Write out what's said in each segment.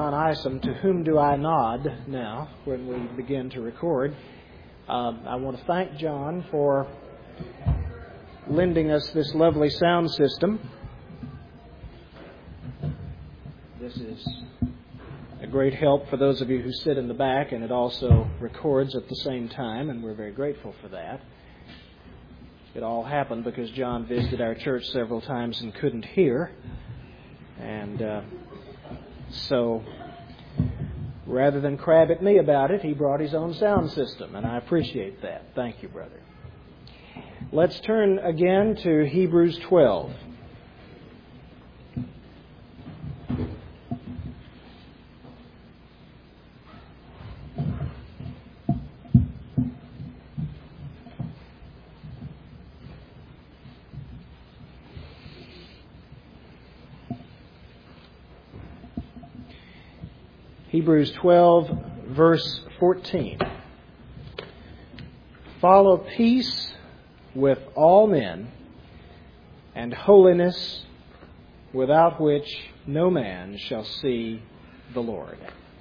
John Isom, to whom do I nod now when we begin to record. I want to thank John for lending us this lovely sound system. This is a great help for those of you who sit in the back, and it also records at the same time, and we're very grateful for that. It all happened because John visited our church several times and couldn't hear. And so rather than crab at me about it, he brought his own sound system, and I appreciate that. Thank you, brother. Let's turn again to Hebrews 12. Hebrews 12, verse 14. Follow peace with all men and holiness, without which no man shall see the Lord.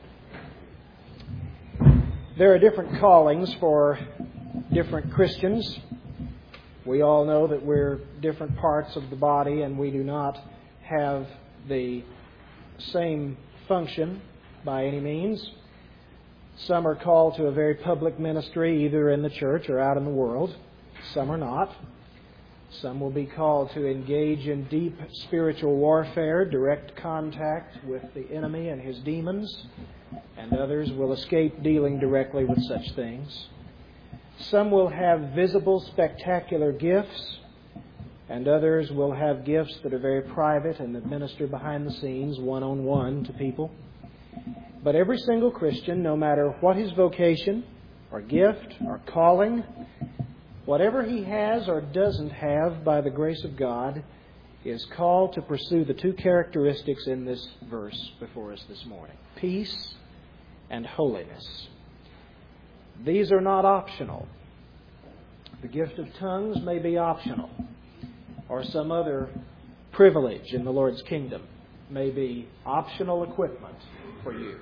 There are different callings for different Christians. We all know that we're different parts of the body and we do not have the same function by any means. Some are called to a very public ministry, either in the church or out in the world. Some are not. Some will be called to engage in deep spiritual warfare, direct contact with the enemy and his demons, and others will escape dealing directly with such things. Some will have visible, spectacular gifts, and others will have gifts that are very private and that minister behind the scenes, one-on-one to people. But every single Christian, no matter what his vocation or gift or calling, whatever he has or doesn't have by the grace of God, is called to pursue the two characteristics in this verse before us this morning: peace and holiness. These are not optional. The gift of tongues may be optional, or some other privilege in the Lord's kingdom may be optional equipment for you.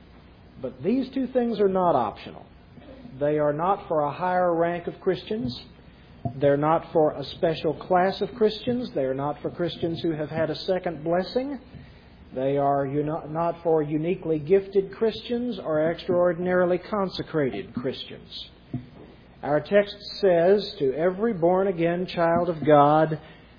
But these two things are not optional. They are not for a higher rank of Christians. They're not for a special class of Christians. They are not for Christians who have had a second blessing. They are not for uniquely gifted Christians or extraordinarily consecrated Christians. Our text says to every born-again child of God,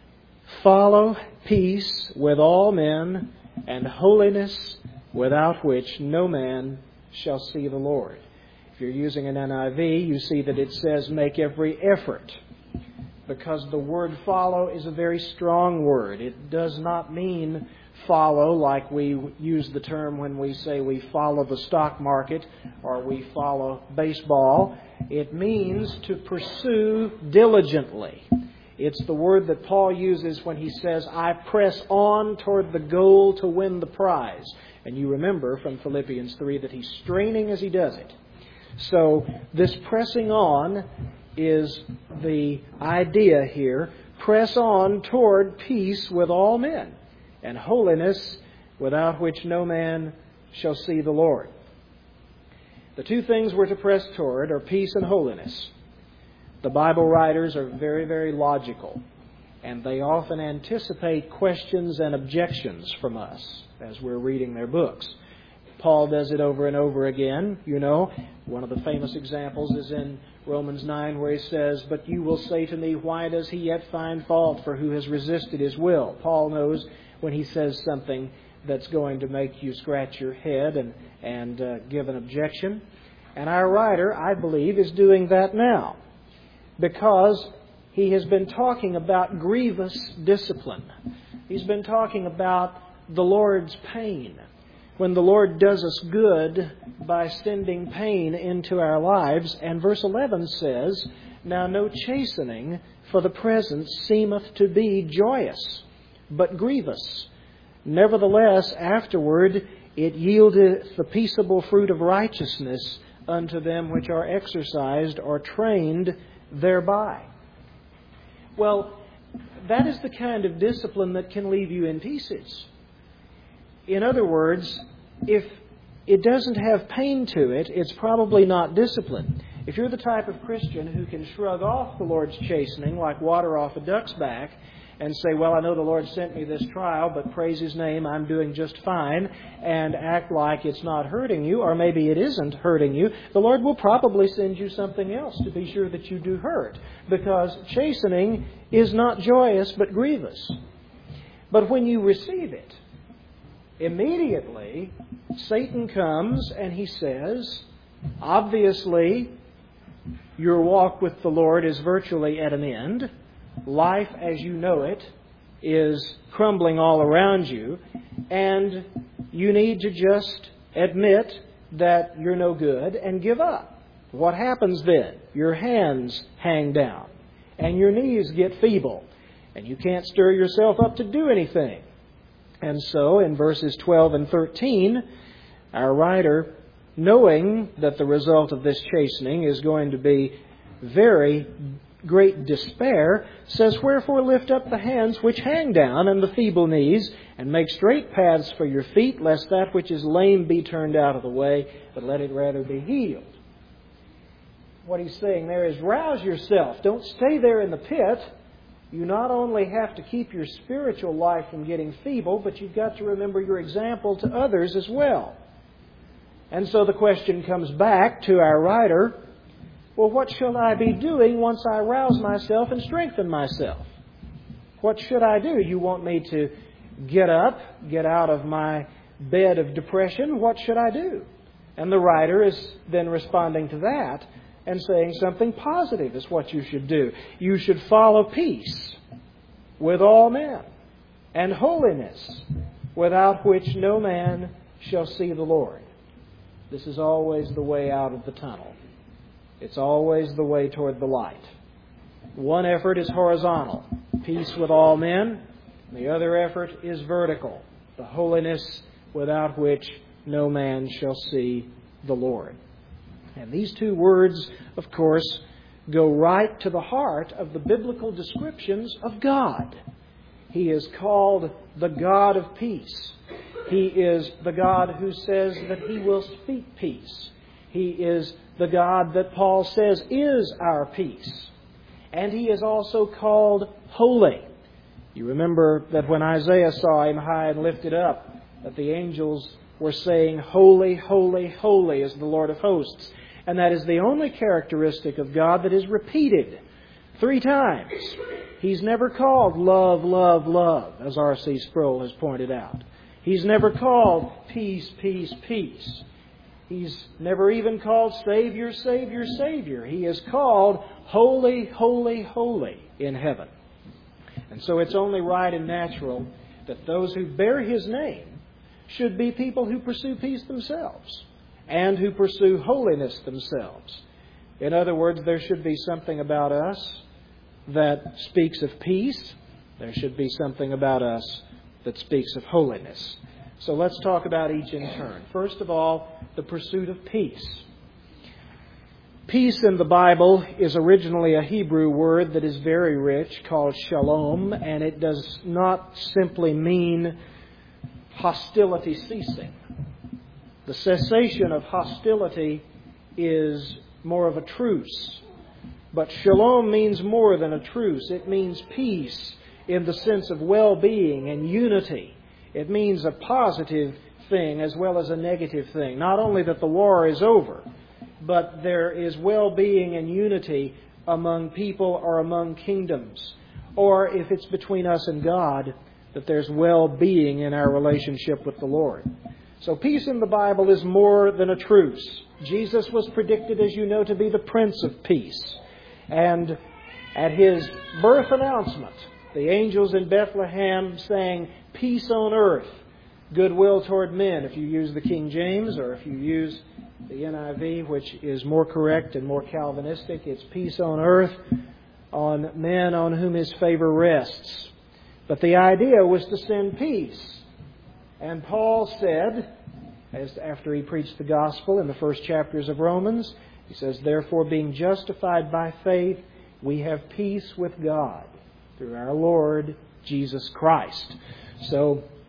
follow peace with all men and holiness, without which no man shall see the Lord. If you're using an NIV, you see that it says make every effort, because the word follow is a very strong word. It does not mean follow like we use the term when we say we follow the stock market or we follow baseball. It means to pursue diligently. It's the word that Paul uses when he says, I press on toward the goal to win the prize. And you remember from Philippians 3 that he's straining as he does it. So this pressing on is the idea here. Press on toward peace with all men and holiness, without which no man shall see the Lord. The two things we're to press toward are peace and holiness. The Bible writers are very, very logical, and they often anticipate questions and objections from us as we're reading their books. Paul does it over and over again. You know, one of the famous examples is in Romans 9, where he says, but you will say to me, why does he yet find fault for who has resisted his will? Paul knows when he says something that's going to make you scratch your head and give an objection. And our writer, I believe, is doing that now, because he has been talking about grievous discipline. He's been talking about the Lord's pain. When the Lord does us good by sending pain into our lives. And verse 11 says, now no chastening for the present seemeth to be joyous, but grievous. Nevertheless, afterward it yieldeth the peaceable fruit of righteousness unto them which are exercised or trained thereby. Well, that is the kind of discipline that can leave you in pieces. In other words, if it doesn't have pain to it, it's probably not discipline. If you're the type of Christian who can shrug off the Lord's chastening like water off a duck's back and say, well, I know the Lord sent me this trial, but praise His name, I'm doing just fine, and act like it's not hurting you, or maybe it isn't hurting you, the Lord will probably send you something else to be sure that you do hurt, because chastening is not joyous but grievous. But when you receive it, immediately Satan comes and he says, obviously, your walk with the Lord is virtually at an end. Life as you know it is crumbling all around you, and you need to just admit that you're no good and give up. What happens then? Your hands hang down, and your knees get feeble, and you can't stir yourself up to do anything. And so, in verses 12 and 13, our writer, knowing that the result of this chastening is going to be very great despair, says, wherefore lift up the hands which hang down and the feeble knees, and make straight paths for your feet, lest that which is lame be turned out of the way, but let it rather be healed. What he's saying there is, rouse yourself. Don't stay there in the pit. You not only have to keep your spiritual life from getting feeble, but you've got to remember your example to others as well. And so the question comes back to our writer, well, what shall I be doing once I rouse myself and strengthen myself? What should I do? You want me to get up, get out of my bed of depression? What should I do? And the writer is then responding to that and saying something positive is what you should do. You should follow peace with all men and holiness, without which no man shall see the Lord. This is always the way out of the tunnel. It's always the way toward the light. One effort is horizontal, peace with all men. The other effort is vertical, the holiness without which no man shall see the Lord. And these two words, of course, go right to the heart of the biblical descriptions of God. He is called the God of peace. He is the God who says that He will speak peace. He is the God that Paul says is our peace. And He is also called holy. You remember that when Isaiah saw Him high and lifted up, that the angels were saying, holy, holy, holy is the Lord of hosts. And that is the only characteristic of God that is repeated 3 times. He's never called love, love, love, as R.C. Sproul has pointed out. He's never called peace, peace, peace. He's never even called Savior, Savior, Savior. He is called holy, holy, holy in heaven. And so it's only right and natural that those who bear His name should be people who pursue peace themselves and who pursue holiness themselves. In other words, there should be something about us that speaks of peace. There should be something about us that speaks of holiness. So let's talk about each in turn. First of all, the pursuit of peace. Peace in the Bible is originally a Hebrew word that is very rich, called shalom, and it does not simply mean hostility ceasing. The cessation of hostility is more of a truce. But shalom means more than a truce. It means peace in the sense of well-being and unity. It means a positive thing as well as a negative thing. Not only that the war is over, but there is well-being and unity among people or among kingdoms. Or if it's between us and God, that there's well-being in our relationship with the Lord. So peace in the Bible is more than a truce. Jesus was predicted, as you know, to be the Prince of Peace. And at His birth announcement, the angels in Bethlehem sang, peace on earth, goodwill toward men. If you use the King James, or if you use the NIV, which is more correct and more Calvinistic, it's peace on earth, on men on whom His favor rests. But the idea was to send peace. And Paul said, as after he preached the gospel in the first chapters of Romans, he says, therefore, being justified by faith, we have peace with God through our Lord Jesus Christ. So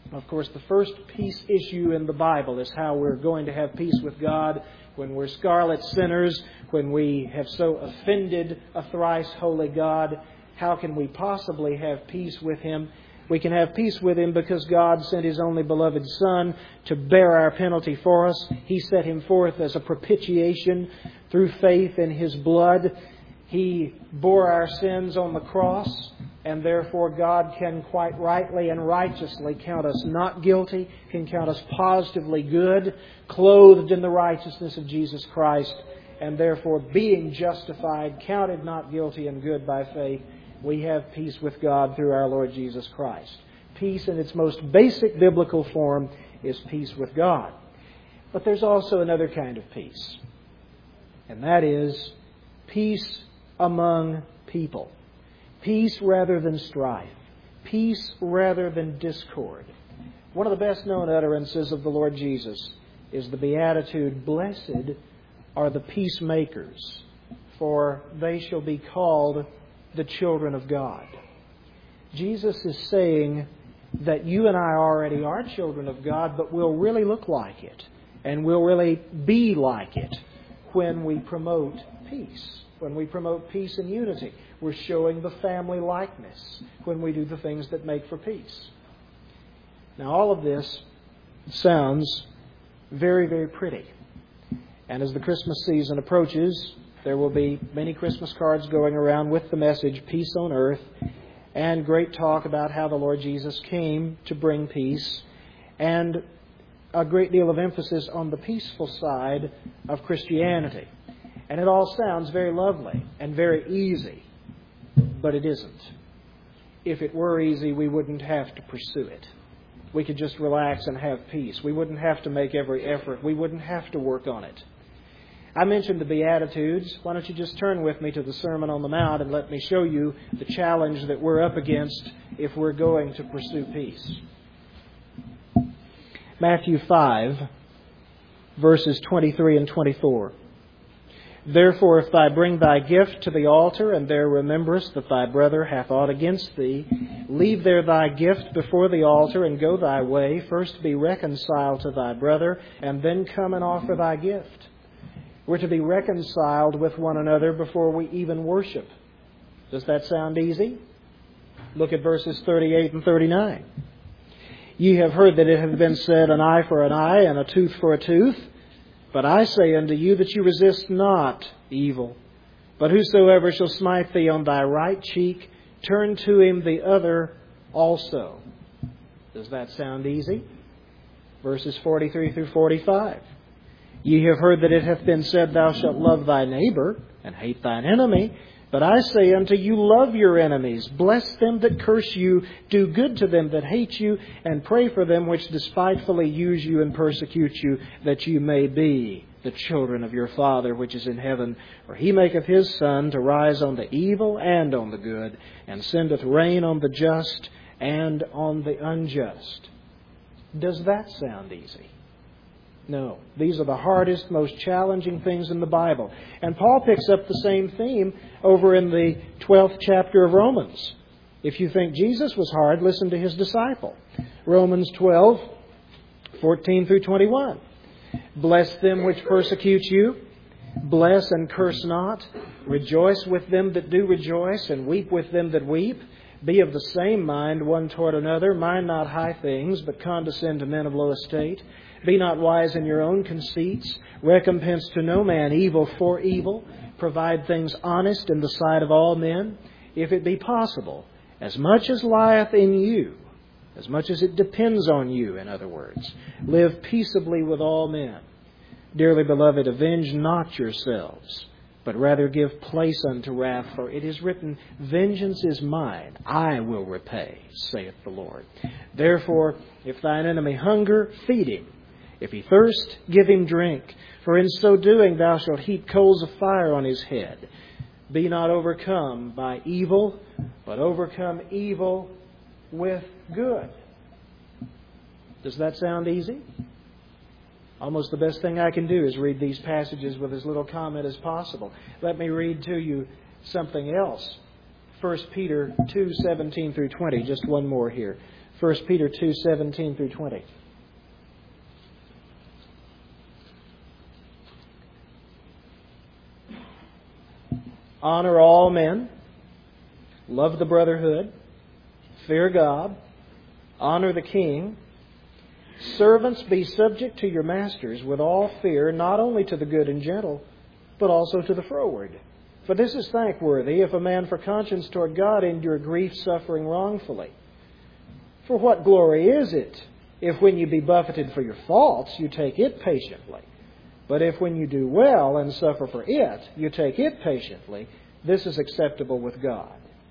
Of course, the first peace issue in the Bible is how we're going to have peace with God when we're scarlet sinners, when we have so offended a thrice holy God. How can we possibly have peace with Him? We can have peace with Him because God sent His only beloved Son to bear our penalty for us. He set Him forth as a propitiation through faith in His blood. He bore our sins on the cross, and therefore God can quite rightly and righteously count us not guilty, can count us positively good, clothed in the righteousness of Jesus Christ, and therefore being justified, counted not guilty and good by faith, we have peace with God through our Lord Jesus Christ. Peace in its most basic biblical form is peace with God. But there's also another kind of peace, and that is peace among people. Peace rather than strife. Peace rather than discord. One of the best known utterances of the Lord Jesus is the beatitude, "Blessed are the peacemakers, for they shall be called the children of God." Jesus is saying that you and I already are children of God, but we'll really look like it, and we'll really be like it when we promote peace. When we promote peace and unity, we're showing the family likeness when we do the things that make for peace. Now, all of this sounds very, very pretty. And as the Christmas season approaches, there will be many Christmas cards going around with the message, "Peace on Earth," and great talk about how the Lord Jesus came to bring peace, and a great deal of emphasis on the peaceful side of Christianity. And it all sounds very lovely and very easy, but it isn't. If it were easy, we wouldn't have to pursue it. We could just relax and have peace. We wouldn't have to make every effort. We wouldn't have to work on it. I mentioned the Beatitudes. Why don't you just turn with me to the Sermon on the Mount and let me show you the challenge that we're up against if we're going to pursue peace. Matthew 5, verses 23 and 24. "Therefore, if thou bring thy gift to the altar, and there rememberest that thy brother hath aught against thee, leave there thy gift before the altar, and go thy way. First be reconciled to thy brother, and then come and offer thy gift." We're to be reconciled with one another before we even worship. Does that sound easy? Look at verses 38 and 39. "Ye have heard that it hath been said, an eye for an eye, and a tooth for a tooth. But I say unto you that you resist not evil. But whosoever shall smite thee on thy right cheek, turn to him the other also." Does that sound easy? Verses 43 through 45. "Ye have heard that it hath been said, Thou shalt love thy neighbor, and hate thine enemy. But I say unto you, love your enemies, bless them that curse you, do good to them that hate you, and pray for them which despitefully use you and persecute you, that you may be the children of your Father which is in heaven. For He maketh His sun to rise on the evil and on the good, and sendeth rain on the just and on the unjust." Does that sound easy? No. These are the hardest, most challenging things in the Bible. And Paul picks up the same theme over in the 12th chapter of Romans. If you think Jesus was hard, listen to His disciple. Romans 12, 14 through 21. "Bless them which persecute you. Bless and curse not. Rejoice with them that do rejoice, and weep with them that weep. Be of the same mind one toward another. Mind not high things, but condescend to men of low estate. Be not wise in your own conceits. Recompense to no man evil for evil. Provide things honest in the sight of all men. If it be possible, as much as lieth in you, as much as it depends on you, in other words, live peaceably with all men. Dearly beloved, avenge not yourselves, but rather give place unto wrath. For it is written, Vengeance is mine, I will repay, saith the Lord. Therefore, if thine enemy hunger, feed him. If he thirst, give him drink. For in so doing thou shalt heap coals of fire on his head. Be not overcome by evil, but overcome evil with good." Does that sound easy? Almost the best thing I can do is read these passages with as little comment as possible. Let me read to you something else. 1 Peter 2, 17 through 20. Just one more here. 1 Peter 2:17 through 20. Honor all men, love the brotherhood, fear God, honor the king. Servants, be subject to your masters with all fear, not only to the good and gentle, but also to the froward. For this is thankworthy, if a man for conscience toward God endure grief, suffering wrongfully. For what glory is it, if when you be buffeted for your faults, you take it patiently? But if when you do well and suffer for it, you take it patiently, this is acceptable with God.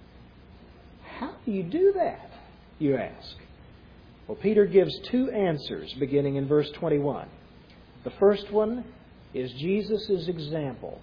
How do you do that, you ask? Well, Peter gives two answers beginning in verse 21. The first one is Jesus' example.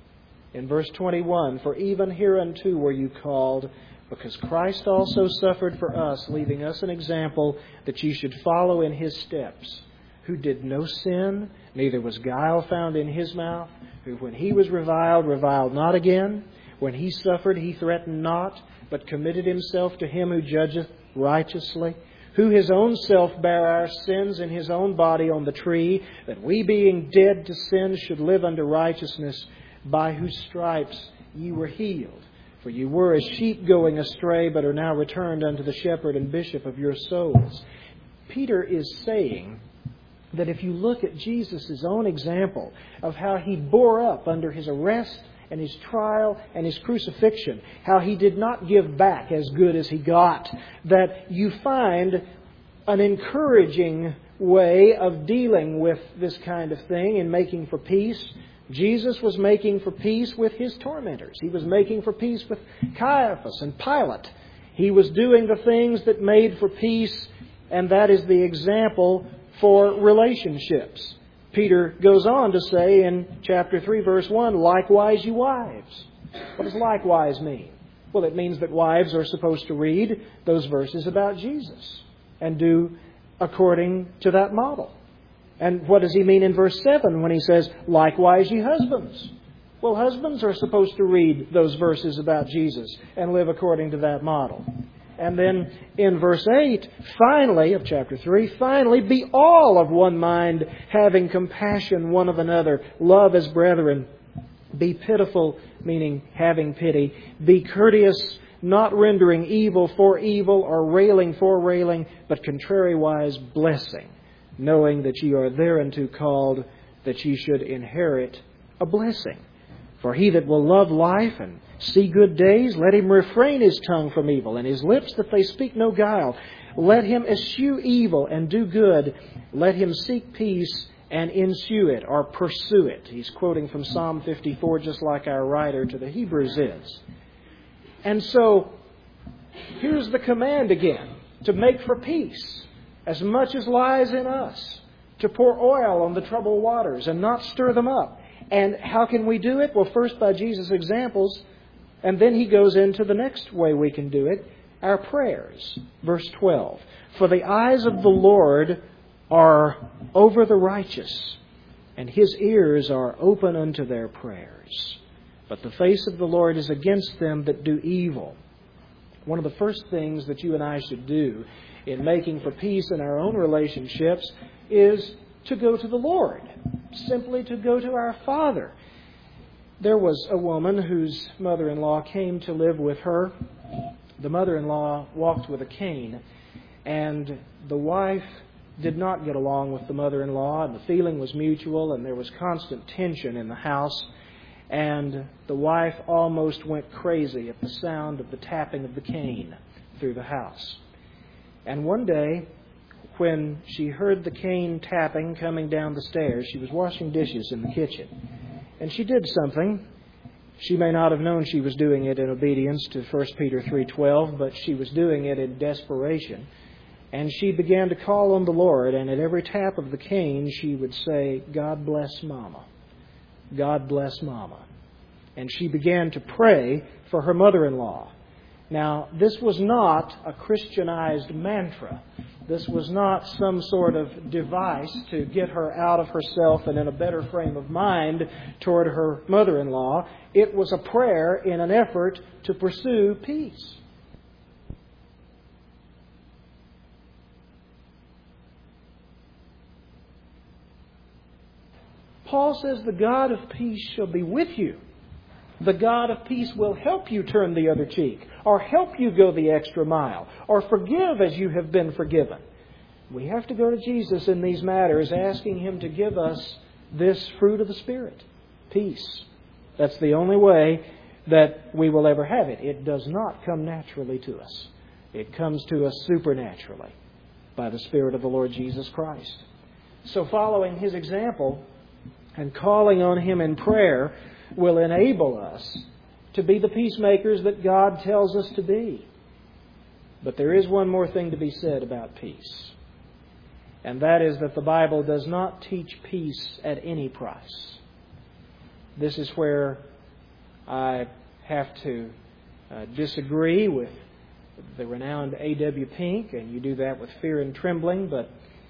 In verse 21, for even hereunto were you called, because Christ also suffered for us, leaving us an example that ye should follow in His steps, who did no sin, neither was guile found in His mouth, who when He was reviled, reviled not again. When He suffered, He threatened not, but committed Himself to Him who judgeth righteously, who His own self bare our sins in His own body on the tree, that we being dead to sin should live unto righteousness, by whose stripes ye were healed. For you were as sheep going astray, but are now returned unto the shepherd and bishop of your souls. Peter is saying that if you look at Jesus' own example of how He bore up under His arrest and His trial and His crucifixion, how He did not give back as good as He got, that you find an encouraging way of dealing with this kind of thing in making for peace. Jesus was making for peace with His tormentors. He was making for peace with Caiaphas and Pilate. He was doing the things that made for peace, and that is the example for relationships. Peter goes on to say in chapter 3, verse 1, likewise you wives. What does likewise mean? Well, it means that wives are supposed to read those verses about Jesus and do according to that model. And what does he mean in verse 7 when he says, likewise ye husbands? Well, husbands are supposed to read those verses about Jesus and live according to that model. And then in verse 8, finally, of chapter 3, finally, be all of one mind, having compassion one of another, love as brethren. Be pitiful, meaning having pity. Be courteous, not rendering evil for evil or railing for railing, but contrariwise blessing, knowing that ye are thereunto called, that ye should inherit a blessing. For he that will love life and see good days, let him refrain his tongue from evil, and his lips that they speak no guile. Let him eschew evil and do good. Let him seek peace and ensue it, or pursue it. He's quoting from Psalm 54, just like our writer to the Hebrews is. And so, here's the command again, to make for peace as much as lies in us, to pour oil on the troubled waters and not stir them up. And how can we do it? Well, first by Jesus' examples, and then he goes into the next way we can do it, our prayers. Verse 12, for the eyes of the Lord are over the righteous, and His ears are open unto their prayers. But the face of the Lord is against them that do evil. One of the first things that you and I should do in making for peace in our own relationships is to go to the Lord. Simply to go to our Father. There was a woman whose mother-in-law came to live with her. The mother-in-law walked with a cane, and the wife did not get along with the mother-in-law, and the feeling was mutual, and there was constant tension in the house. And the wife almost went crazy at the sound of the tapping of the cane through the house. And one day, when she heard the cane tapping coming down the stairs, she was washing dishes in the kitchen. And she did something. She may not have known she was doing it in obedience to 1 Peter 3:12, but she was doing it in desperation. And she began to call on the Lord, and at every tap of the cane she would say, God bless Mama. God bless Mama. And she began to pray for her mother-in-law. Now, this was not a Christianized mantra. This was not some sort of device to get her out of herself and in a better frame of mind toward her mother-in-law. It was a prayer in an effort to pursue peace. Paul says the God of peace shall be with you. The God of peace will help you turn the other cheek, or help you go the extra mile, or forgive as you have been forgiven. We have to go to Jesus in these matters, asking Him to give us this fruit of the Spirit, peace. That's the only way that we will ever have it. It does not come naturally to us. It comes to us supernaturally by the Spirit of the Lord Jesus Christ. So following His example and calling on Him in prayer will enable us to be the peacemakers that God tells us to be. But there is one more thing to be said about peace. And that is that the Bible does not teach peace at any price. This is where I have to disagree with the renowned A.W. Pink, and you do that with fear and trembling, but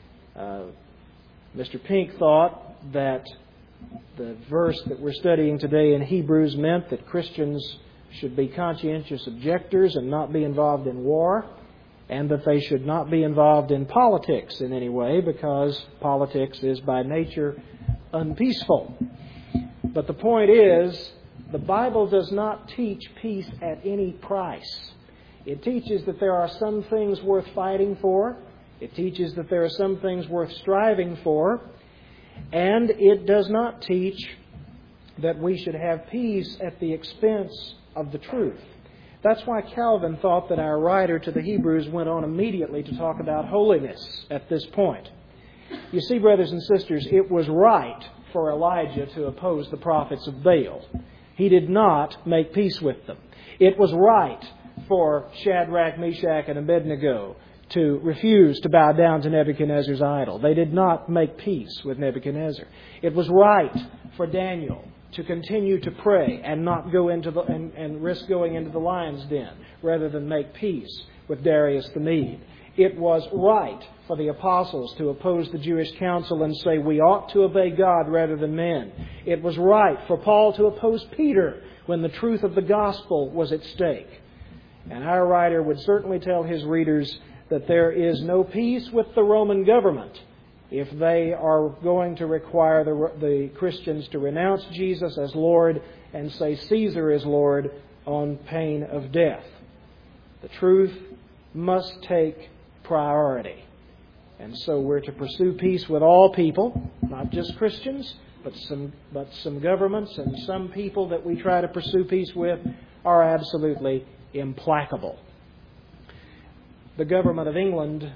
Mr. Pink thought that the verse that we're studying today in Hebrews meant that Christians should be conscientious objectors and not be involved in war, and that they should not be involved in politics in any way, because politics is by nature unpeaceful. But the point is, the Bible does not teach peace at any price. It teaches that there are some things worth fighting for. It teaches that there are some things worth striving for. And it does not teach that we should have peace at the expense of the truth. That's why Calvin thought that our writer to the Hebrews went on immediately to talk about holiness at this point. You see, brothers and sisters, it was right for Elijah to oppose the prophets of Baal. He did not make peace with them. It was right for Shadrach, Meshach, and Abednego to refuse to bow down to Nebuchadnezzar's idol. They did not make peace with Nebuchadnezzar. It was right for Daniel to continue to pray and not go into and risk going into the lion's den rather than make peace with Darius the Mede. It was right for the apostles to oppose the Jewish council and say we ought to obey God rather than men. It was right for Paul to oppose Peter when the truth of the gospel was at stake. And our writer would certainly tell his readers that there is no peace with the Roman government if they are going to require the Christians to renounce Jesus as Lord and say Caesar is Lord on pain of death. The truth must take priority. And so we're to pursue peace with all people, not just Christians, but some governments and some people that we try to pursue peace with are absolutely implacable. The government of England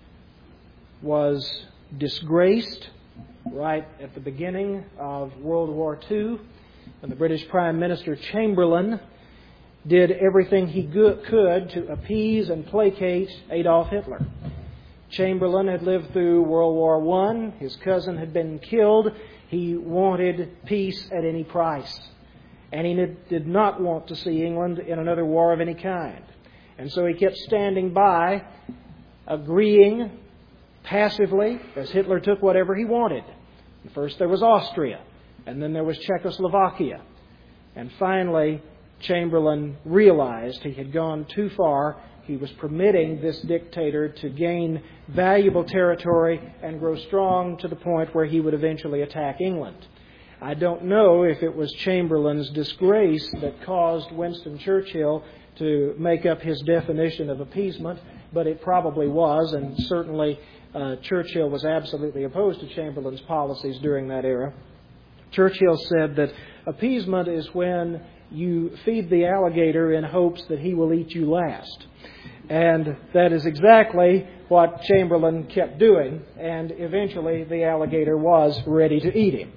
was disgraced right at the beginning of World War II when the British Prime Minister Chamberlain did everything he could to appease and placate Adolf Hitler. Chamberlain had lived through World War I. His cousin had been killed. He wanted peace at any price. And he did not want to see England in another war of any kind. And so he kept standing by, agreeing passively as Hitler took whatever he wanted. First there was Austria, and then there was Czechoslovakia. And finally, Chamberlain realized he had gone too far. He was permitting this dictator to gain valuable territory and grow strong to the point where he would eventually attack England. I don't know if it was Chamberlain's disgrace that caused Winston Churchill to make up his definition of appeasement, but it probably was, and certainly Churchill was absolutely opposed to Chamberlain's policies during that era. Churchill said that appeasement is when you feed the alligator in hopes that he will eat you last. And that is exactly what Chamberlain kept doing, and eventually the alligator was ready to eat him.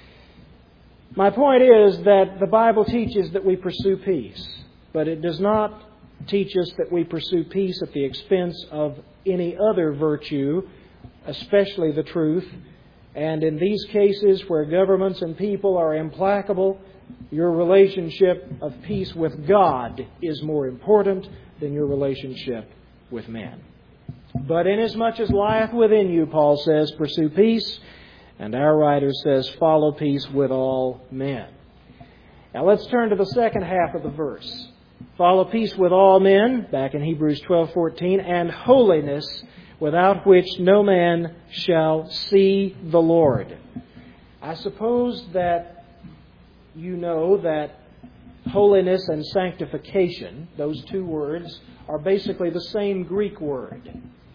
My point is that the Bible teaches that we pursue peace, but it does not teach us that we pursue peace at the expense of any other virtue, especially the truth. And in these cases where governments and people are implacable, your relationship of peace with God is more important than your relationship with men. But inasmuch as lieth within you, Paul says, pursue peace. And our writer says, follow peace with all men. Now let's turn to the second half of the verse. Follow peace with all men, back in Hebrews 12:14, and holiness, without which no man shall see the Lord. I suppose that you know that holiness and sanctification, those two words, are basically the same Greek word.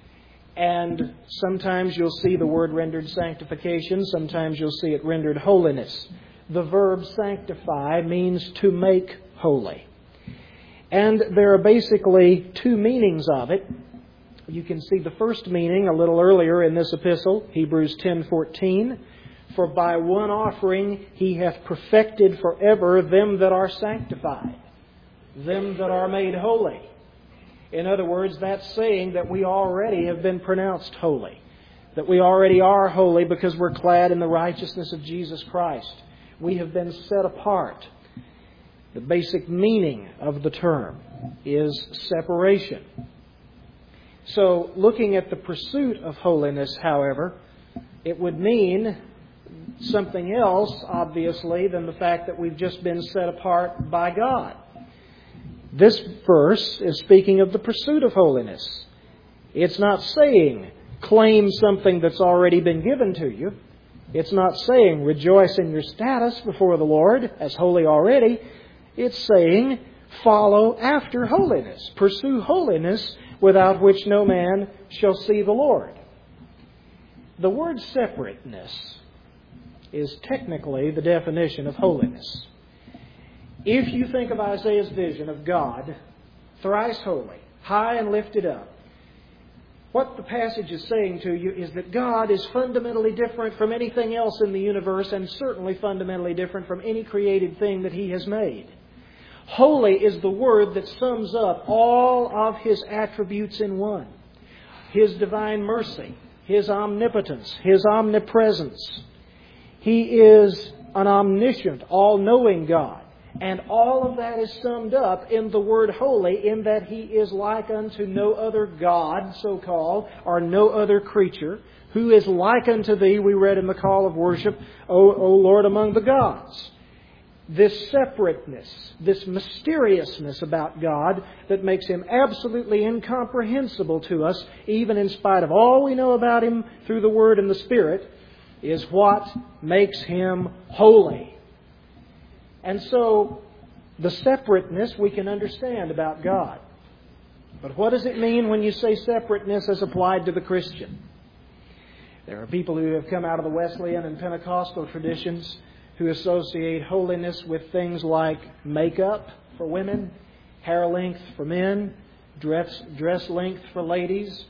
And sometimes you'll see the word rendered sanctification, sometimes you'll see it rendered holiness. The verb sanctify means to make holy. And there are basically two meanings of it. You can see the first meaning a little earlier in this epistle, Hebrews 10:14. For by one offering He hath perfected forever them that are sanctified, them that are made holy. In other words, that's saying that we already have been pronounced holy, that we already are holy because we're clad in the righteousness of Jesus Christ. We have been set apart. The basic meaning of the term is separation. So, looking at the pursuit of holiness, however, it would mean something else, obviously, than the fact that we've just been set apart by God. This verse is speaking of the pursuit of holiness. It's not saying, claim something that's already been given to you. It's not saying, rejoice in your status before the Lord as holy already. It's saying, follow after holiness. Pursue holiness, without which no man shall see the Lord. The word separateness is technically the definition of holiness. If you think of Isaiah's vision of God, thrice holy, high and lifted up, what the passage is saying to you is that God is fundamentally different from anything else in the universe, and certainly fundamentally different from any created thing that He has made. Holy is the word that sums up all of His attributes in one. His divine mercy, His omnipotence, His omnipresence. He is an omniscient, all-knowing God. And all of that is summed up in the word holy, in that He is like unto no other God, so-called, or no other creature. Who is like unto Thee, we read in the call of worship, O Lord among the gods. This separateness, this mysteriousness about God that makes Him absolutely incomprehensible to us, even in spite of all we know about Him through the Word and the Spirit, is what makes Him holy. And so, the separateness we can understand about God. But what does it mean when you say separateness as applied to the Christian? There are people who have come out of the Wesleyan and Pentecostal traditions who associate holiness with things like makeup for women, hair length for men, dress length for ladies,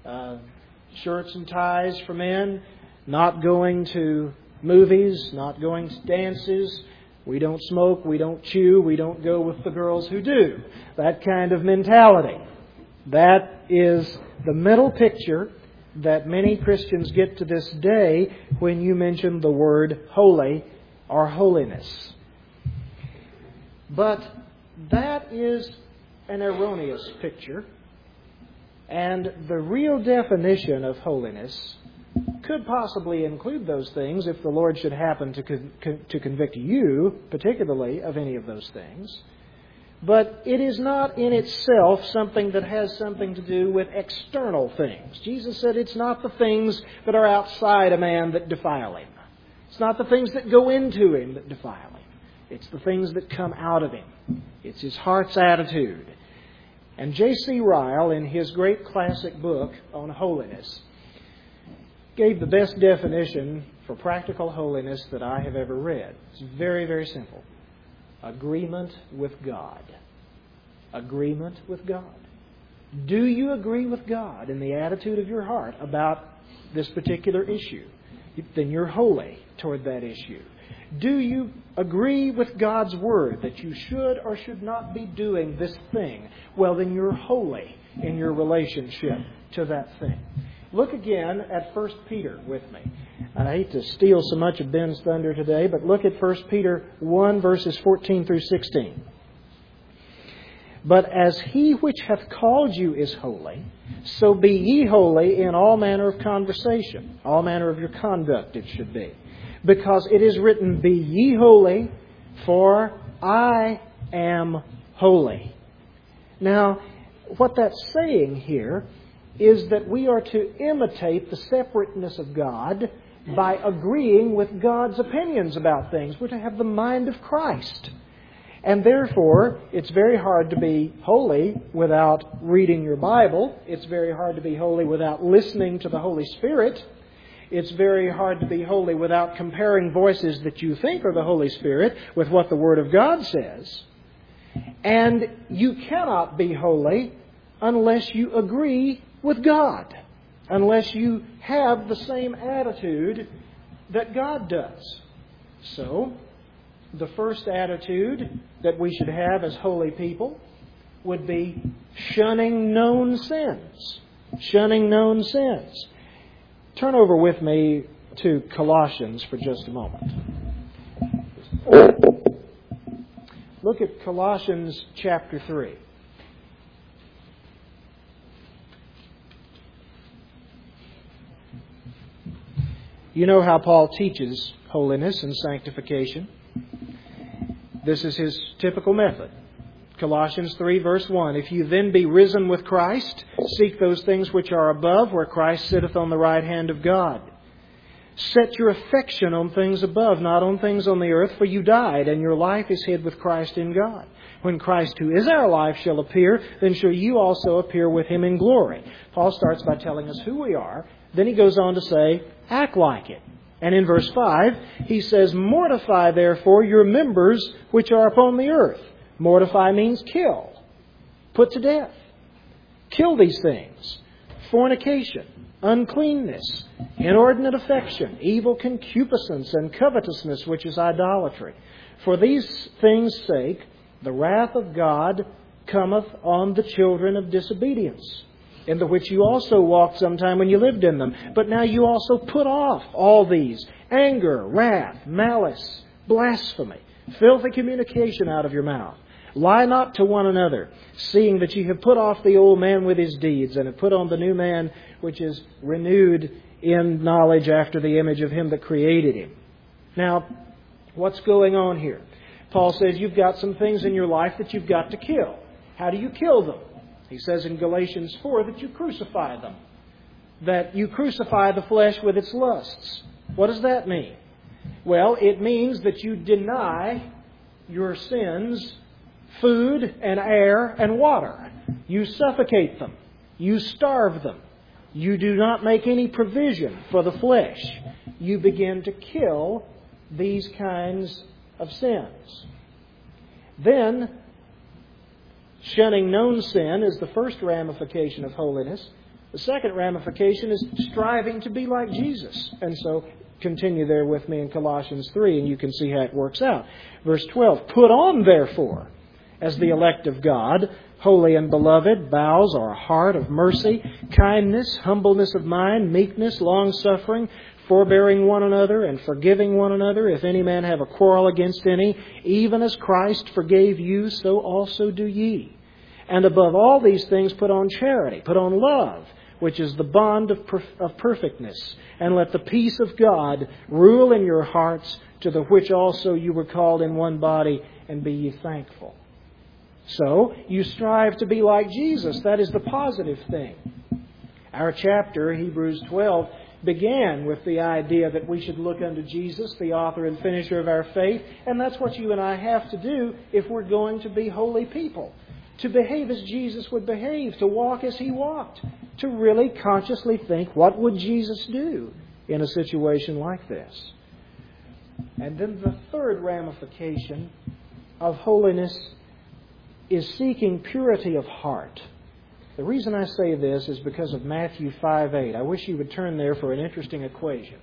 shirts and ties for men, not going to movies, not going to dances. We don't smoke, we don't chew, we don't go with the girls who do. That kind of mentality. That is the mental picture that many Christians get to this day when you mention the word holy or holiness. But that is an erroneous picture. And the real definition of holiness could possibly include those things if the Lord should happen to convict you, particularly, of any of those things. But it is not in itself something that has something to do with external things. Jesus said it's not the things that are outside a man that defile him. It's not the things that go into him that defile him. It's the things that come out of him. It's his heart's attitude. And J.C. Ryle, in his great classic book on holiness, gave the best definition for practical holiness that I have ever read. It's very, very simple. Agreement with God. Agreement with God. Do you agree with God in the attitude of your heart about this particular issue? Then you're holy toward that issue. Do you agree with God's Word that you should or should not be doing this thing? Well, then you're holy in your relationship to that thing. Look again at 1 Peter with me. I hate to steal so much of Ben's thunder today, but look at 1 Peter 1, verses 14 through 16. But as He which hath called you is holy, so be ye holy in all manner of conversation, all manner of your conduct it should be. Because it is written, Be ye holy, for I am holy. Now, what that's saying here is that we are to imitate the separateness of God by agreeing with God's opinions about things. We're to have the mind of Christ. And therefore, it's very hard to be holy without reading your Bible. It's very hard to be holy without listening to the Holy Spirit. It's very hard to be holy without comparing voices that you think are the Holy Spirit with what the Word of God says. And you cannot be holy unless you agree with God, unless you have the same attitude that God does. So, the first attitude that we should have as holy people would be shunning known sins. Shunning known sins. Turn over with me to Colossians for just a moment. Look at Colossians chapter 3. You know how Paul teaches holiness and sanctification. This is his typical method. Colossians 3 verse 1. If you then be risen with Christ, seek those things which are above, where Christ sitteth on the right hand of God. Set your affection on things above, not on things on the earth, for you died, and your life is hid with Christ in God. When Christ, who is our life, shall appear, then shall you also appear with Him in glory. Paul starts by telling us who we are. Then he goes on to say, act like it. And in verse 5, he says, mortify therefore your members which are upon the earth. Mortify means kill. Put to death. Kill these things. Fornication, uncleanness, inordinate affection, evil concupiscence, and covetousness, which is idolatry. For these things' sake, the wrath of God cometh on the children of disobedience, in the which you also walked sometime when you lived in them. But now you also put off all these: anger, wrath, malice, blasphemy, filthy communication out of your mouth. Lie not to one another, seeing that ye have put off the old man with his deeds, and have put on the new man, which is renewed in knowledge after the image of Him that created him. Now, what's going on here? Paul says you've got some things in your life that you've got to kill. How do you kill them? He says in Galatians 4 that you crucify them. That you crucify the flesh with its lusts. What does that mean? Well, it means that you deny your sins food and air and water. You suffocate them. You starve them. You do not make any provision for the flesh. You begin to kill these kinds of sins. Then, shunning known sin is the first ramification of holiness. The second ramification is striving to be like Jesus. And so, continue there with me in Colossians 3 and you can see how it works out. Verse 12, put on therefore, as the elect of God, holy and beloved, bowels or a heart of mercy, kindness, humbleness of mind, meekness, long-suffering, forbearing one another and forgiving one another, if any man have a quarrel against any, even as Christ forgave you, so also do ye. And above all these things put on charity, put on love, which is the bond of perfectness. And let the peace of God rule in your hearts, to the which also you were called in one body, and be ye thankful. So, you strive to be like Jesus. That is the positive thing. Our chapter, Hebrews 12, began with the idea that we should look unto Jesus, the author and finisher of our faith. And that's what you and I have to do if we're going to be holy people. To behave as Jesus would behave, to walk as He walked, to really consciously think, what would Jesus do in a situation like this? And then the third ramification of holiness is seeking purity of heart. The reason I say this is because of Matthew 5:8. I wish you would turn there for an interesting equation.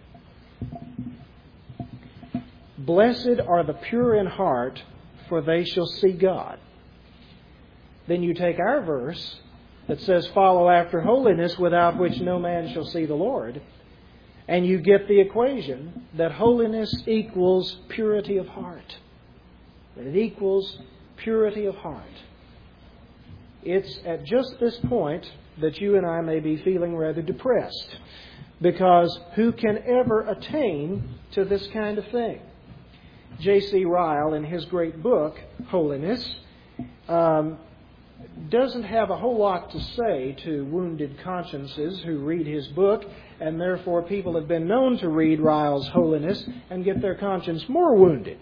Blessed are the pure in heart, for they shall see God. Then you take our verse that says, follow after holiness, without which no man shall see the Lord, and you get the equation that holiness equals purity of heart. That it equals purity of heart. It's at just this point that you and I may be feeling rather depressed, because who can ever attain to this kind of thing? J.C. Ryle, in his great book, Holiness, doesn't have a whole lot to say to wounded consciences who read his book, and therefore people have been known to read Ryle's Holiness and get their conscience more wounded.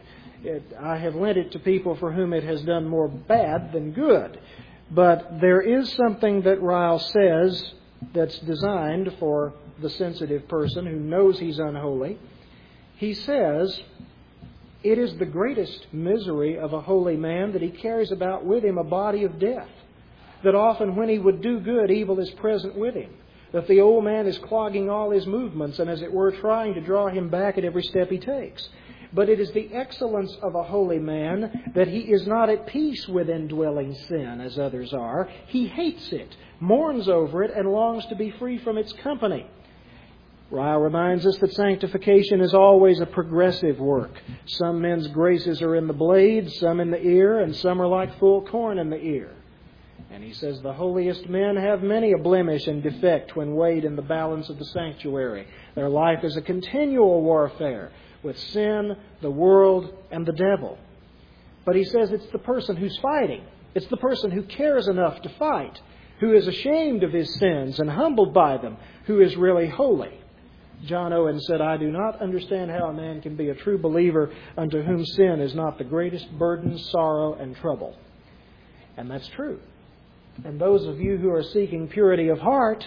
I have lent it to people for whom it has done more bad than good. But there is something that Ryle says that's designed for the sensitive person who knows he's unholy. He says, "It is the greatest misery of a holy man that he carries about with him a body of death, that often when he would do good, evil is present with him, that the old man is clogging all his movements and, as it were, trying to draw him back at every step he takes. But it is the excellence of a holy man that he is not at peace with indwelling sin as others are. He hates it, mourns over it, and longs to be free from its company." Ryle reminds us that sanctification is always a progressive work. Some men's graces are in the blade, some in the ear, and some are like full corn in the ear. And he says the holiest men have many a blemish and defect when weighed in the balance of the sanctuary. Their life is a continual warfare with sin, the world, and the devil. But he says it's the person who's fighting. It's the person who cares enough to fight, who is ashamed of his sins and humbled by them, who is really holy. John Owen said, "I do not understand how a man can be a true believer unto whom sin is not the greatest burden, sorrow, and trouble." And that's true. And those of you who are seeking purity of heart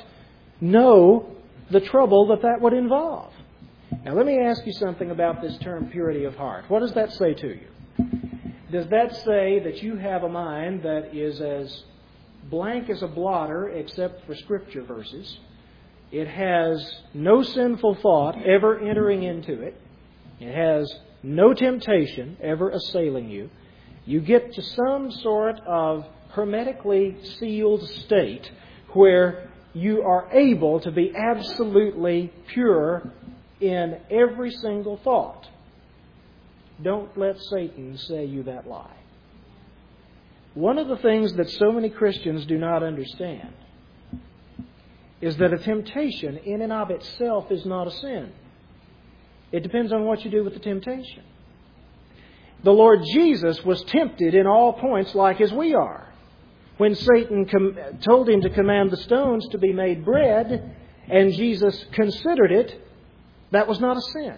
know the trouble that would involve. Now let me ask you something about this term purity of heart. What does that say to you? Does that say that you have a mind that is as blank as a blotter except for Scripture verses? It has no sinful thought ever entering into it. It has no temptation ever assailing you. You get to some sort of hermetically sealed state where you are able to be absolutely pure in every single thought. Don't let Satan say you that lie. One of the things that so many Christians do not understand is that a temptation in and of itself is not a sin. It depends on what you do with the temptation. The Lord Jesus was tempted in all points like as we are. When Satan told him to command the stones to be made bread, and Jesus considered it, that was not a sin.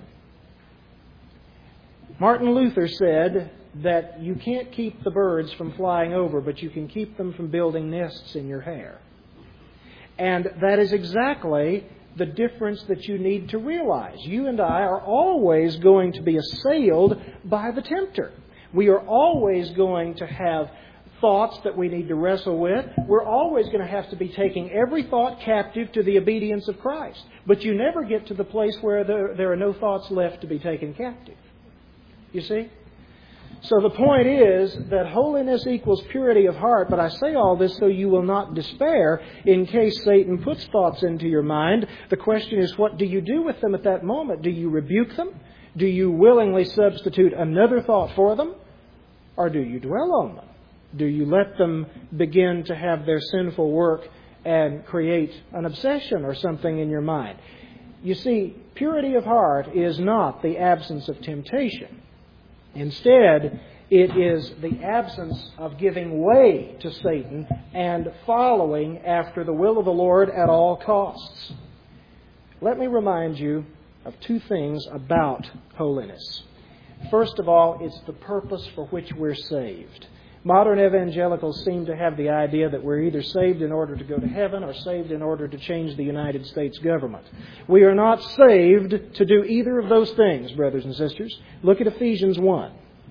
Martin Luther said that you can't keep the birds from flying over, but you can keep them from building nests in your hair. And that is exactly the difference that you need to realize. You and I are always going to be assailed by the tempter. We are always going to have thoughts that we need to wrestle with. We're always going to have to be taking every thought captive to the obedience of Christ. But you never get to the place where there are no thoughts left to be taken captive. You see? So the point is that holiness equals purity of heart, but I say all this so you will not despair in case Satan puts thoughts into your mind. The question is, what do you do with them at that moment? Do you rebuke them? Do you willingly substitute another thought for them? Or do you dwell on them? Do you let them begin to have their sinful work and create an obsession or something in your mind? You see, purity of heart is not the absence of temptation. Instead, it is the absence of giving way to Satan and following after the will of the Lord at all costs. Let me remind you of two things about holiness. First of all, it's the purpose for which we're saved. Modern evangelicals seem to have the idea that we're either saved in order to go to heaven or saved in order to change the United States government. We are not saved to do either of those things, brothers and sisters. Look at Ephesians 1.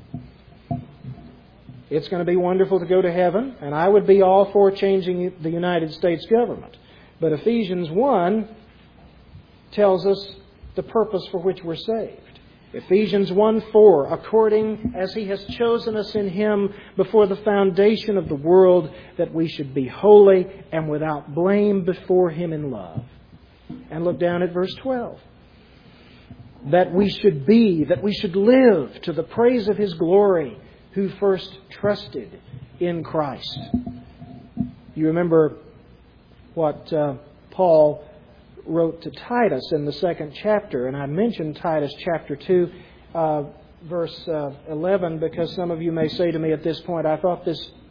It's going to be wonderful to go to heaven, and I would be all for changing the United States government. But Ephesians 1 tells us the purpose for which we're saved. Ephesians 1:4, according as He has chosen us in Him before the foundation of the world, that we should be holy and without blame before Him in love. And look down at verse 12. That we should live to the praise of His glory, who first trusted in Christ. You remember what Paul wrote to Titus in the 2nd chapter, and I mentioned Titus chapter 2, verse 11, because some of you may say to me at this point, I thought this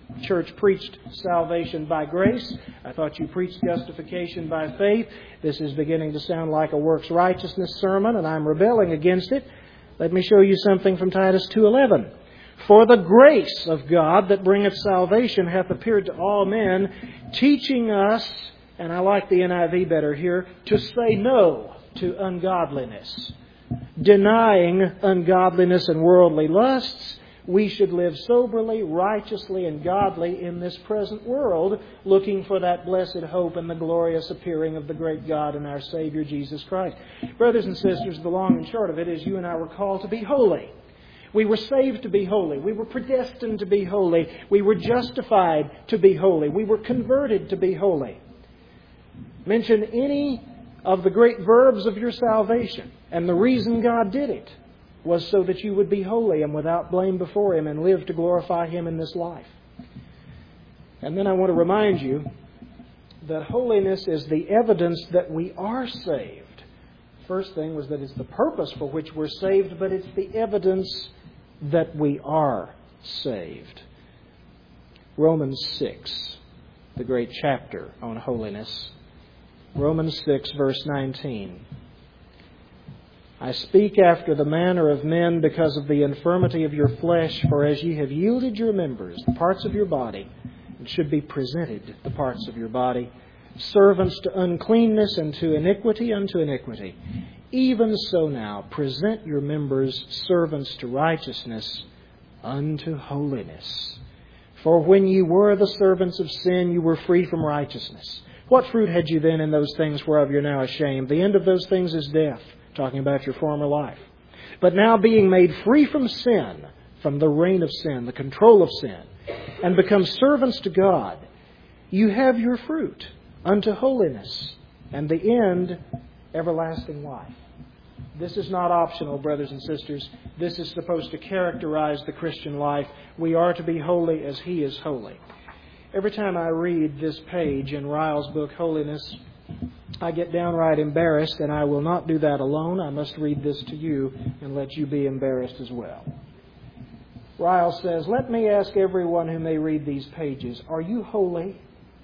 church preached salvation by grace. I thought you preached justification by faith. This is beginning to sound like a works righteousness sermon, and I'm rebelling against it. Let me show you something from Titus 2:11. For the grace of God that bringeth salvation hath appeared to all men, teaching us, and I like the NIV better here, to say no to ungodliness. Denying ungodliness and worldly lusts, we should live soberly, righteously, and godly in this present world, looking for that blessed hope and the glorious appearing of the great God and our Savior, Jesus Christ. Brothers and sisters, the long and short of it is you and I were called to be holy. We were saved to be holy. We were predestined to be holy. We were justified to be holy. We were converted to be holy. Mention any of the great verbs of your salvation, and the reason God did it was so that you would be holy and without blame before Him and live to glorify Him in this life. And then I want to remind you that holiness is the evidence that we are saved. First thing was that it's the purpose for which we're saved, but it's the evidence that we are saved. Romans 6, the great chapter on holiness. Romans 6, verse 19. I speak after the manner of men because of the infirmity of your flesh, for as ye have yielded your members, the parts of your body, and should be presented, the parts of your body, servants to uncleanness and to iniquity unto iniquity. Even so now, present your members servants to righteousness unto holiness. For when ye were the servants of sin, you were free from righteousness. What fruit had you then in those things whereof you're now ashamed? The end of those things is death. Talking about your former life. But now being made free from sin, from the reign of sin, the control of sin, and become servants to God, you have your fruit unto holiness, and the end, everlasting life. This is not optional, brothers and sisters. This is supposed to characterize the Christian life. We are to be holy as He is holy. Every time I read this page in Ryle's book, Holiness, I get downright embarrassed, and I will not do that alone. I must read this to you and let you be embarrassed as well. Ryle says, let me ask everyone who may read these pages, are you holy?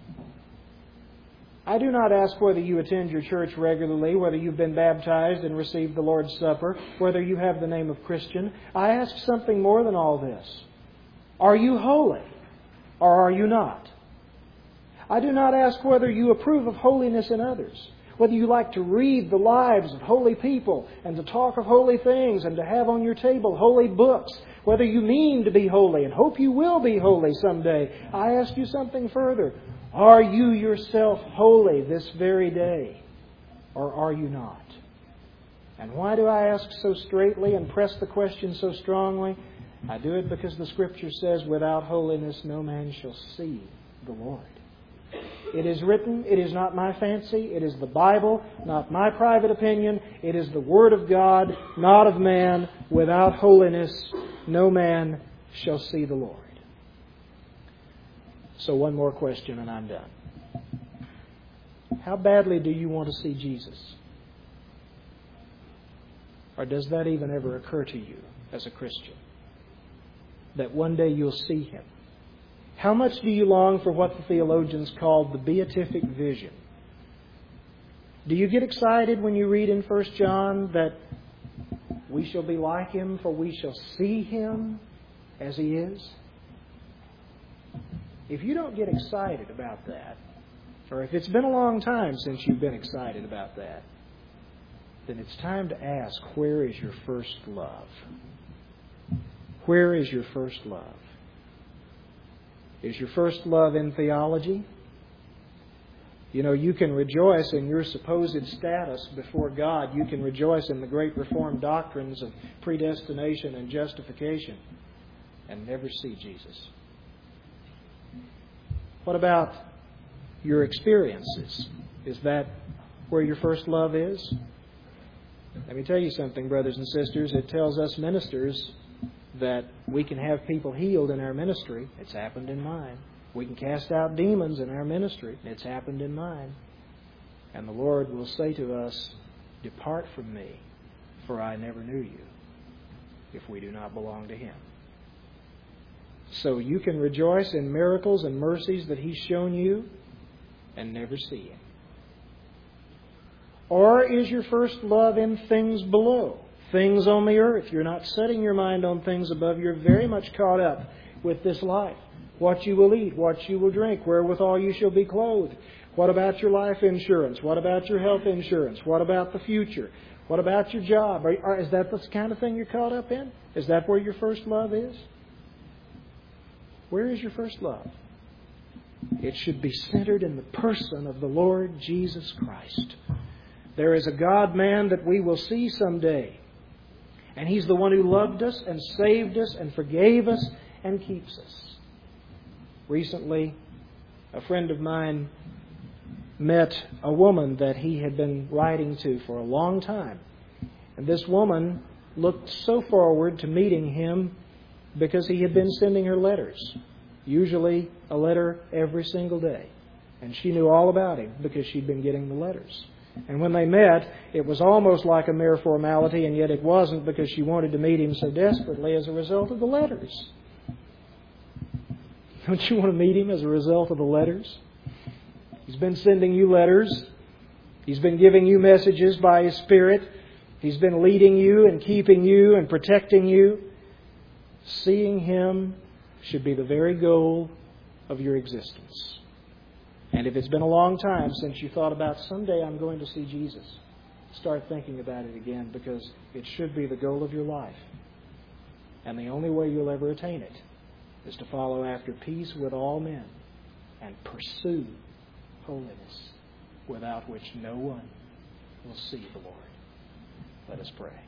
I do not ask whether you attend your church regularly, whether you've been baptized and received the Lord's Supper, whether you have the name of Christian. I ask something more than all this. Are you holy, or are you not? I do not ask whether you approve of holiness in others, whether you like to read the lives of holy people and to talk of holy things and to have on your table holy books, whether you mean to be holy and hope you will be holy someday. I ask you something further. Are you yourself holy this very day, or are you not? And why do I ask so straightly and press the question so strongly? I do it because the Scripture says, without holiness no man shall see the Lord. It is written, it is not my fancy, it is the Bible, not my private opinion, it is the Word of God, not of man. Without holiness, no man shall see the Lord. So one more question and I'm done. How badly do you want to see Jesus? Or does that even ever occur to you as a Christian? That one day you'll see Him? How much do you long for what the theologians call the beatific vision? Do you get excited when you read in 1 John that we shall be like Him, for we shall see Him as He is? If you don't get excited about that, or if it's been a long time since you've been excited about that, then it's time to ask, where is your first love? Where is your first love? Is your first love in theology? You know, you can rejoice in your supposed status before God. You can rejoice in the great Reformed doctrines of predestination and justification and never see Jesus. What about your experiences? Is that where your first love is? Let me tell you something, brothers and sisters. It tells us ministers that we can have people healed in our ministry. It's happened in mine. We can cast out demons in our ministry. It's happened in mine. And the Lord will say to us, depart from me, for I never knew you, if we do not belong to Him. so you can rejoice in miracles and mercies that He's shown you and never see Him? Or is your first love in things below, things on the earth? You're not setting your mind on things above. You're very much caught up with this life. What you will eat, what you will drink, wherewithal you shall be clothed. What about your life insurance? What about your health insurance? What about the future? What about your job? Is that the kind of thing you're caught up in? Is that where your first love is? Where is your first love? It should be centered in the person of the Lord Jesus Christ. There is a God-man that we will see someday. And He's the one who loved us and saved us and forgave us and keeps us. Recently, a friend of mine met a woman that he had been writing to for a long time. And this woman looked so forward to meeting him because he had been sending her letters, usually a letter every single day. And she knew all about him because she'd been getting the letters. And when they met, it was almost like a mere formality, and yet it wasn't, because she wanted to meet him so desperately as a result of the letters. Don't you want to meet him as a result of the letters? He's been sending you letters. He's been giving you messages by His Spirit. He's been leading you and keeping you and protecting you. Seeing Him should be the very goal of your existence. And if it's been a long time since you thought about, someday I'm going to see Jesus, start thinking about it again, because it should be the goal of your life. And the only way you'll ever attain it is to follow after peace with all men and pursue holiness, without which no one will see the Lord. Let us pray.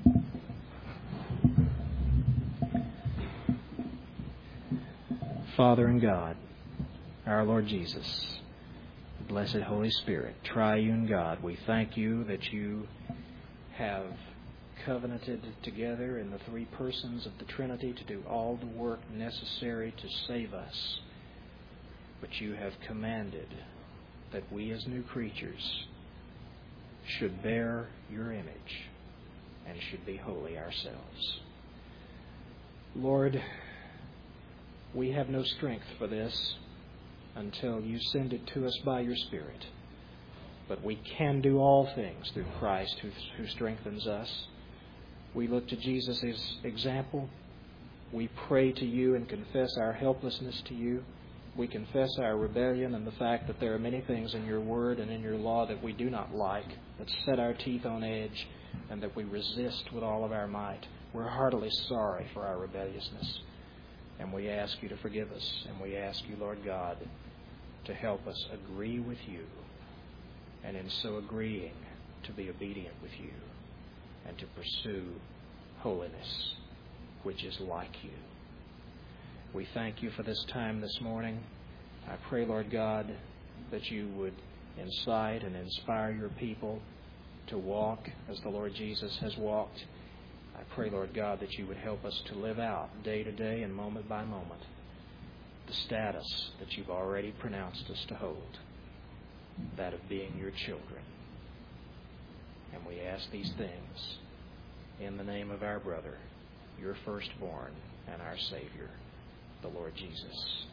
Father and God, our Lord Jesus, blessed Holy Spirit, triune God, we thank You that You have covenanted together in the three persons of the Trinity to do all the work necessary to save us. But You have commanded that we as new creatures should bear Your image and should be holy ourselves. Lord, we have no strength for this until You send it to us by Your Spirit. But we can do all things through Christ who strengthens us. We look to Jesus' example. We pray to You and confess our helplessness to You. We confess our rebellion and the fact that there are many things in Your Word and in Your law that we do not like, that set our teeth on edge, and that we resist with all of our might. We're heartily sorry for our rebelliousness. And we ask You to forgive us. And we ask You, Lord God, to help us agree with You. And in so agreeing, to be obedient with You. And to pursue holiness, which is like You. We thank You for this time this morning. I pray, Lord God, that You would incite and inspire Your people to walk as the Lord Jesus has walked. I pray, Lord God, that You would help us to live out day to day and moment by moment the status that You've already pronounced us to hold, that of being Your children. And we ask these things in the name of our brother, Your firstborn and our Savior, the Lord Jesus.